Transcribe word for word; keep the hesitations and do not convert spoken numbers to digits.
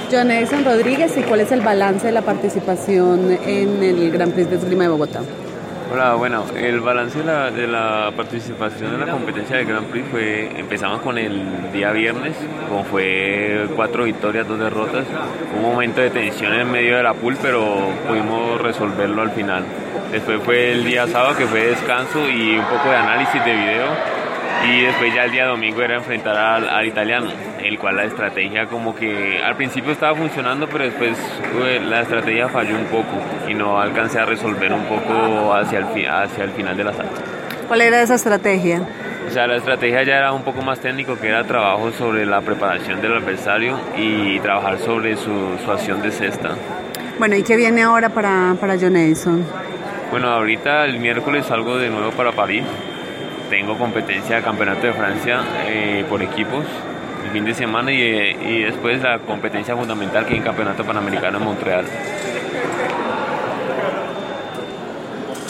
John Edison Rodríguez, ¿y cuál es el balance de la participación en el Gran Prix de Esgrima de Bogotá? Hola, bueno, el balance de la, de la participación en la competencia del Grand Prix fue, empezamos con el día viernes, como fue cuatro victorias, dos derrotas, un momento de tensión en medio de la pool, pero pudimos resolverlo al final. Después fue el día sábado, que fue descanso y un poco de análisis de video, y después ya el día domingo era enfrentar al, al italiano, el cual la estrategia como que al principio estaba funcionando, pero después pues, la estrategia falló un poco y no alcancé a resolver un poco hacia el, fi- hacia el final de la salsa. ¿Cuál era esa estrategia? O sea, la estrategia ya era un poco más técnico, que era trabajo sobre la preparación del adversario y trabajar sobre su, su acción de cesta. Bueno, ¿y qué viene ahora para, para John Edison? Bueno, ahorita el miércoles salgo de nuevo para París. Tengo competencia de Campeonato de Francia eh, por equipos el fin de semana y, y después la competencia fundamental, que es el Campeonato Panamericano en Montreal.